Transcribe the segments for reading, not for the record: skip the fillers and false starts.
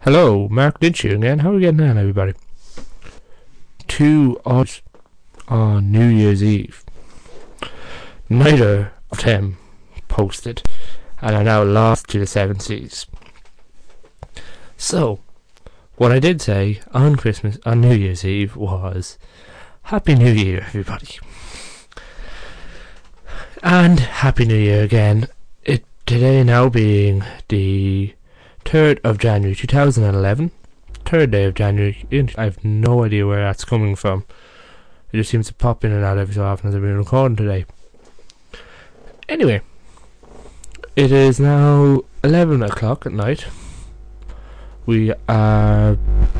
Hello, Mark Lynch here again. How are we getting on, everybody? 2 odds on New Year's Eve. Neither of them posted and are now lost to the seven seas. So, what I did say on New Year's Eve was Happy New Year, everybody. And Happy New Year again. Today now being the 3rd of January 2011, 3rd day of January. I have no idea where that's coming from. It just seems to pop in and out every so often as I've been recording today. Anyway, it is now 11 o'clock at night. We are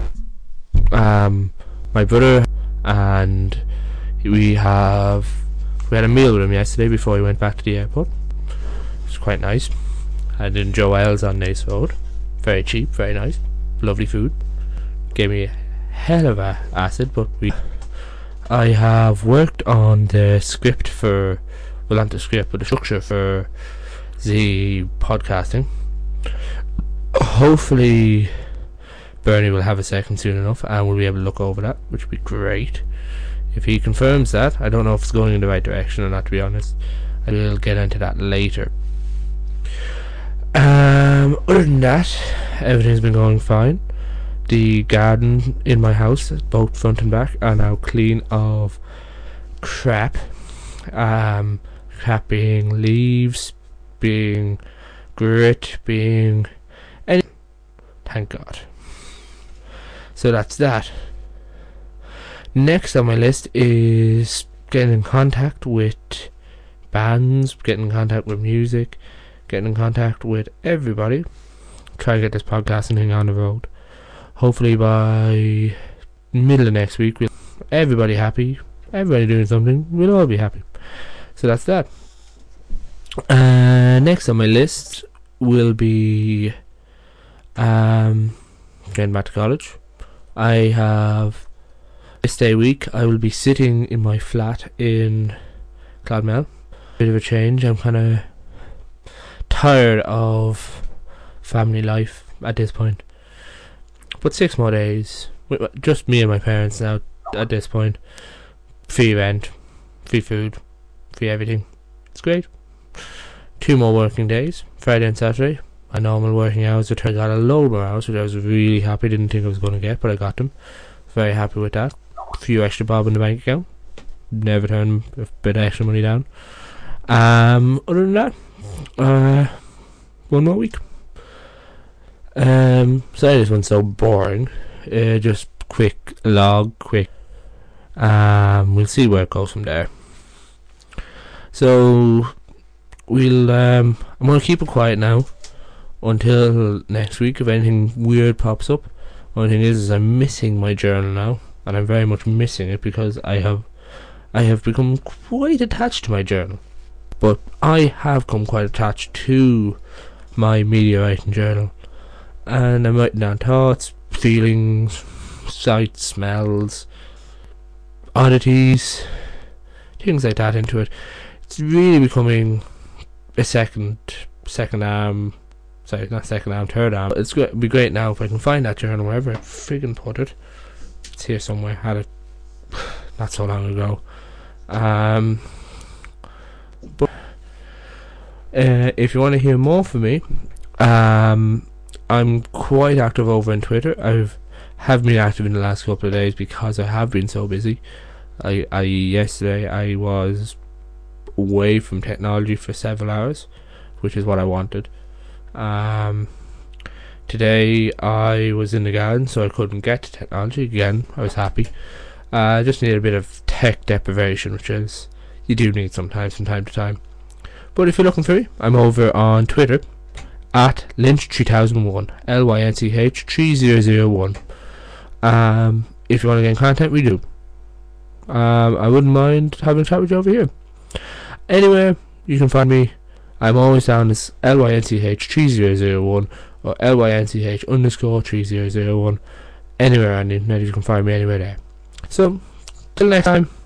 my brother and we had a meal with him yesterday before he went back to the airport. It was quite nice. Had in Joel's on Nace Road. Very cheap, very nice, lovely food. Gave me a hell of a acid, but I have worked on the script not the script, but the structure for the podcasting. Hopefully Bernie will have a second soon enough and we'll be able to look over that, which would be great. If he confirms that, I don't know if it's going in the right direction or not, to be honest. I will get into that later. Other than that, everything's been going fine. The garden in my house, both front and back, are now clean of crap. Crap being leaves, being grit, being anything. Thank God. So that's that. Next on my list is getting in contact with bands, getting in contact with music, getting in contact with everybody. Try to get this podcasting thing on the road. Hopefully by middle of next week, everybody happy, everybody doing something, we'll all be happy. So that's that. Next on my list will be getting back to college. This day week I will be sitting in my flat in Clonmel. Bit of a change. I'm kind of tired of family life at this point, but 6 more days with just me and my parents now at this point. Free rent, free food, free everything. It's great. 2 more working days, Friday and Saturday. My normal working hours. I got a load more hours, which I was really happy. Didn't think I was going to get, but I got them. Very happy with that. A few extra bob in the bank account. Never turn a bit of extra money down. Other than that, 1 more week. Sorry this one's so boring. Just quick. We'll see where it goes from there. So I'm gonna keep it quiet now until next week. If anything weird pops up. One thing is I'm missing my journal now, and I'm very much missing it because I have become quite attached to my journal. But I have come quite attached to my media writing journal, and I'm writing down thoughts, feelings, sights, smells, oddities, things like that into it. It's really becoming a third arm. It's going to be great now if I can find that journal wherever I friggin' put it. It's here somewhere. Had it not so long ago. But if you want to hear more from me, I'm quite active over on Twitter. Have been active in the last couple of days because I have been so busy. Yesterday I was away from technology for several hours, which is what I wanted. Today I was in the garden, so I couldn't get to technology again. I was happy. I just needed a bit of tech deprivation, which is you do need sometimes from time to time. But if you're looking for me, I'm over on Twitter at Lynch3001, LYNCH3001. If you want to get in contact, we do. I wouldn't mind having a chat with you over here. Anyway, you can find me. I'm always down as LYNCH3001 or LYNCH_3001. Anywhere on the internet, you can find me anywhere there. So, till next time.